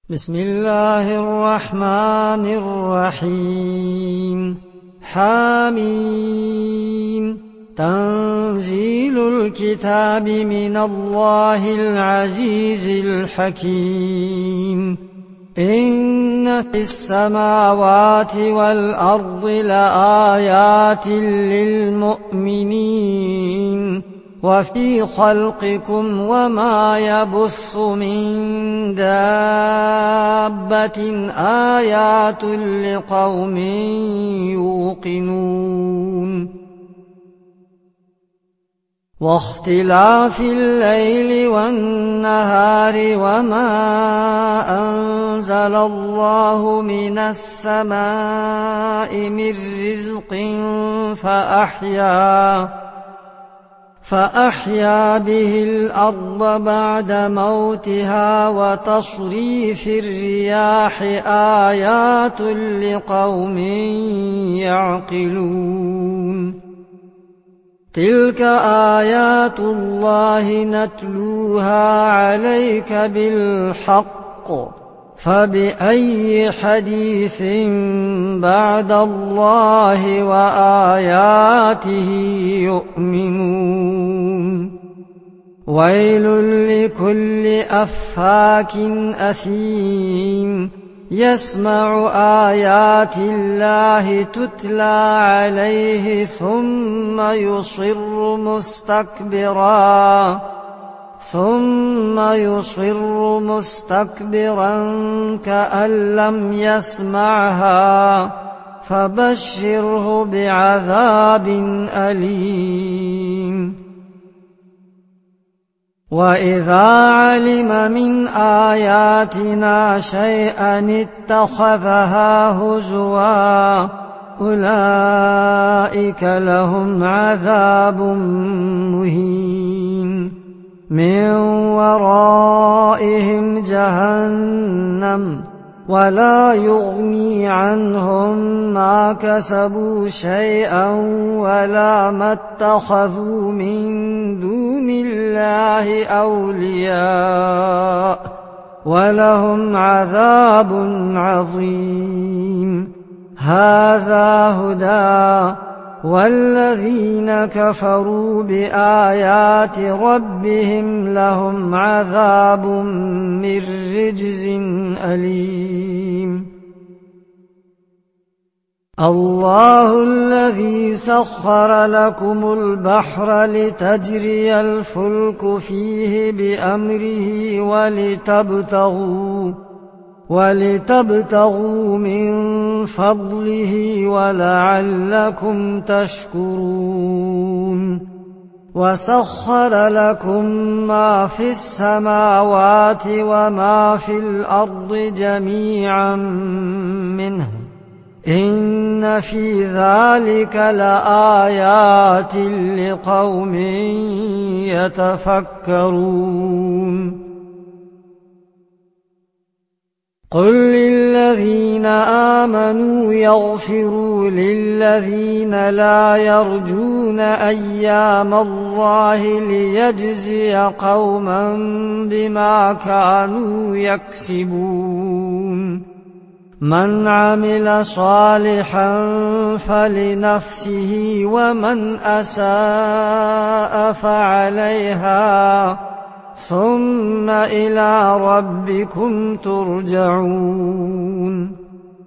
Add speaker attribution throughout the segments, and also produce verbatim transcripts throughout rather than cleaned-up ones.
Speaker 1: بسم الله الرحمن الرحيم. حاميم. تنزيل الكتاب من الله العزيز الحكيم. إن في السماوات والأرض لآيات للمؤمنين وفي خلقكم وما يبث من دابة آيات لقوم يوقنون. واختلاف الليل والنهار وما أنزل الله من السماء من رزق فأحيا فأحيا به الأرض بعد موتها وتصريف الرياح آيات لقوم يعقلون. تلك آيات الله نتلوها عليك بالحق فبأي حديث بعد الله وآياته يؤمنون. ويل لكل أفاك أثيم يسمع آيات الله تتلى عليه ثم يصر مستكبرا ثم يصر مستكبرا كأن لم يسمعها فبشره بعذاب أليم. وإذا علم من آياتنا شيئا اتخذها هزوا أولئك لهم عذاب مهين من ورائهم جهنم ولا يغني عنهم ما كسبوا شيئا ولا ما اتخذوا من دون الله أولياء ولهم عذاب عظيم. هذا هدى والذين كفروا بآيات ربهم لهم عذاب من رجز أليم. الله الذي سخر لكم البحر لتجري الفلك فيه بأمره ولتبتغوا ولتبتغوا من فضله ولعلكم تشكرون. وسخر لكم ما في السماوات وما في الأرض جميعا منه إن في ذلك لآيات لقوم يتفكرون. قل للذين آمنوا يغفروا للذين لا يرجون أيام الله ليجزي قوما بما كانوا يكسبون. من عمل صالحا فلنفسه ومن أساء فعليها ثم إلى ربكم ترجعون.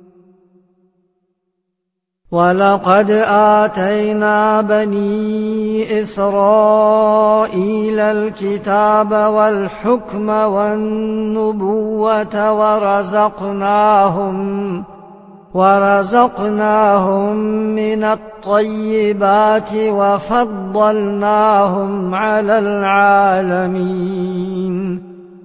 Speaker 1: ولقد آتينا بني إسرائيل الكتاب والحكم والنبوة ورزقناهم ورزقناهم من الطيبات وفضلناهم على العالمين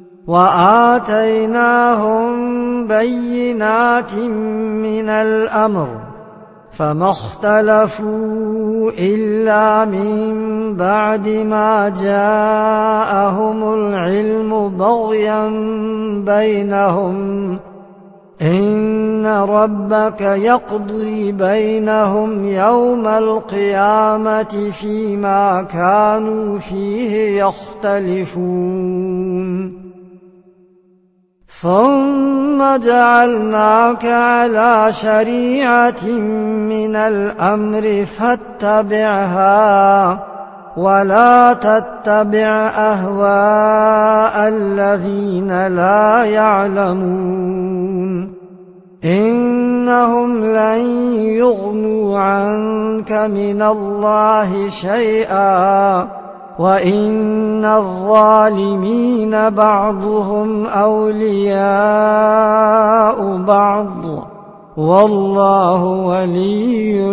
Speaker 1: وآتيناهم بينات من الأمر فما اختلفوا إلا من بعد ما جاءهم العلم بغيا بينهم إن ربك يقضي بينهم يوم القيامة فيما كانوا فيه يختلفون ثم ثم جعلناك على شريعة من الأمر فاتبعها ولا تتبع أهواء الذين لا يعلمون إنهم لن يغنوا عنك من الله شيئا وإن الظالمين بعضهم أولياء بعض والله ولي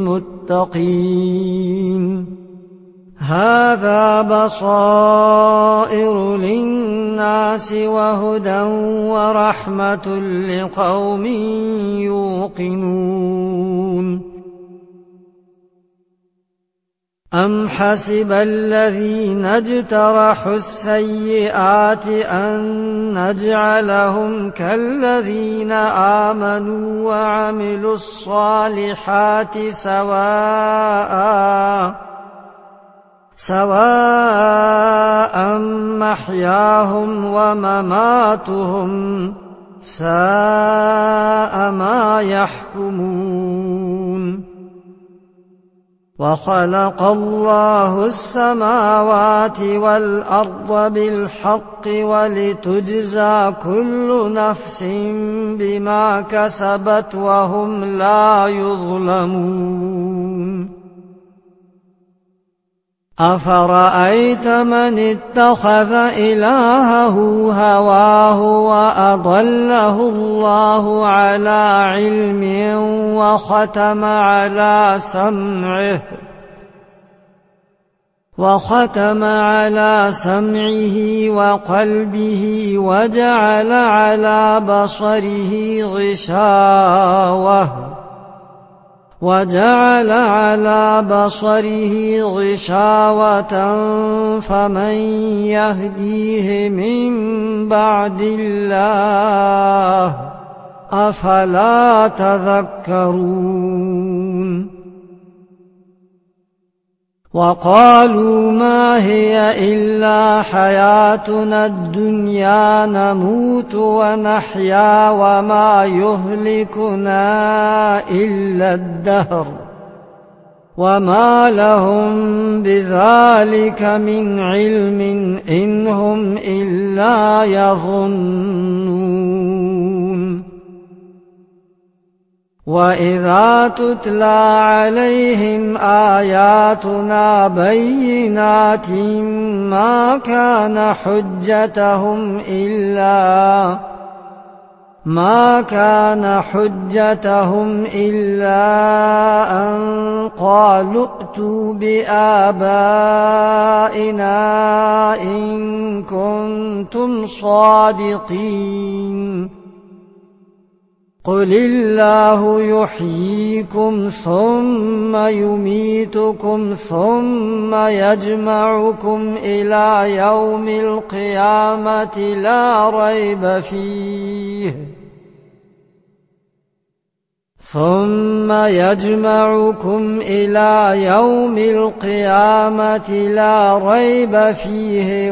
Speaker 1: المتقين هذا بصائر للناس وهدى ورحمة لقوم يوقنون أم حسب الذين اجترحوا السيئات أن نجعلهم كالذين آمنوا وعملوا الصالحات سواء سواء محياهم ومماتهم ساء ما يحكمون وخلق الله السماوات والأرض بالحق ولتجزى كل نفس بما كسبت وهم لا يظلمون أفرأيت من اتخذ إلهه هواه وأضله الله على علم وختم على سمعه وختم على سمعه وقلبه وجعل على بصره غشاوة وجعل على بصره غشاوة فمن يهديه من بعد الله أفلا تذكرون وقالوا ما هي إلا حياتنا الدنيا نموت ونحيا وما يهلكنا إلا الدهر وما لهم بذلك من علم إن هم إلا يظنون وإذا تتلى عليهم آياتنا بينات ما كان حجتهم إلا ما كان حجتهم إلا أن قالوا ائتوا بآبائنا إن كنتم صادقين قل الله يحييكم ثم يميتكم ثم يجمعكم إلى يوم القيامة لا ريب فيه ثم يجمعكم إلى يوم القيامة لا ريب فيه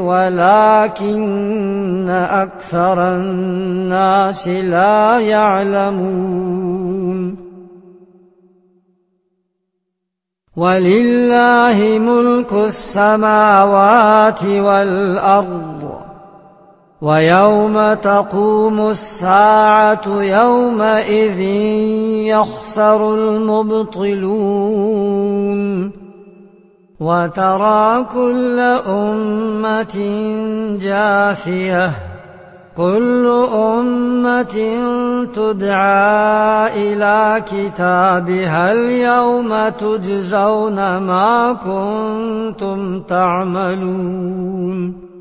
Speaker 1: ولكن أكثر الناس لا يعلمون ولله ملك السماوات والأرض ويوم تقوم الساعة يومئذ يخسر المبطلون وترى كل أمة جاثية كل أمة تدعى إلى كتابها اليوم تجزون ما كنتم تعملون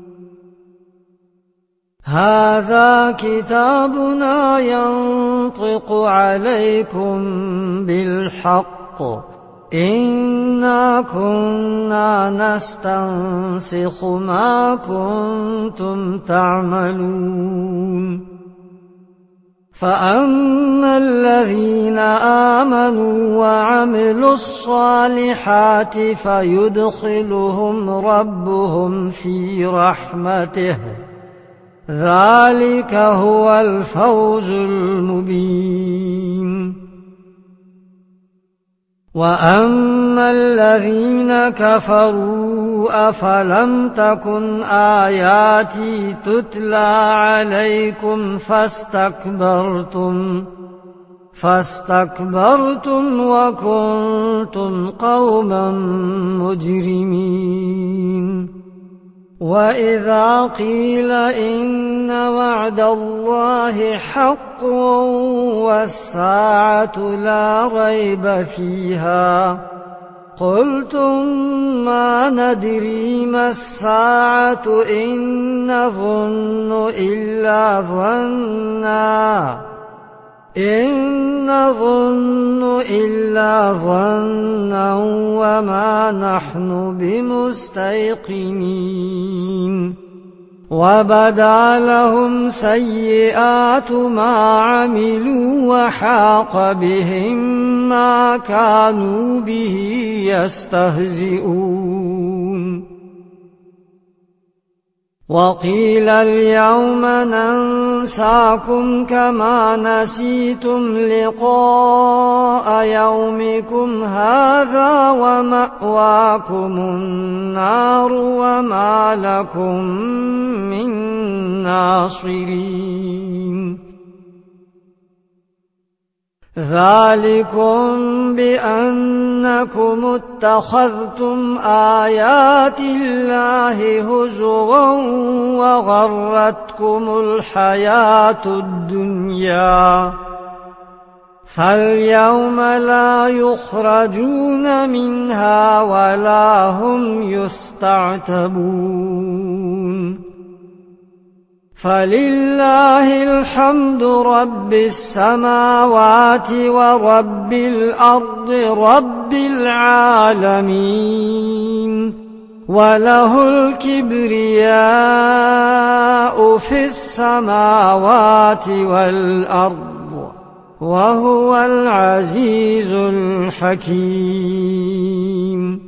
Speaker 1: هذا كتابنا ينطق عليكم بالحق إنا كنا نستنسخ ما كنتم تعملون فأما الذين آمنوا وعملوا الصالحات فيدخلهم ربهم في رحمته ذلك هو الفوز المبين. وأما الذين كفروا أفلم تكن آياتي تتلى عليكم فاستكبرتم فاستكبرتم وكنتم قوما مجرمين. وإذا قيل إن وعد الله حق والساعة لا ريب فيها قلتم ما ندري ما الساعة إن نظن إلا ظنا إن نظن إلا ظنا وما نحن بمستيقنين. وبدا لهم سيئات ما عملوا وحاق بهم ما كانوا به يستهزئون. وقيل اليوم ننساكم كما نسيتم لقاء يومكم هذا ومأواكم النار وما لكم من ناصرين. ذلكم بأنكم اتخذتم آيات الله هزوا وغرتكم الحياة الدنيا فاليوم لا يخرجون منها ولا هم يستعتبون. فلله الحمد رب السماوات ورب الأرض رب العالمين وله الكبرياء في السماوات والأرض وهو العزيز الحكيم.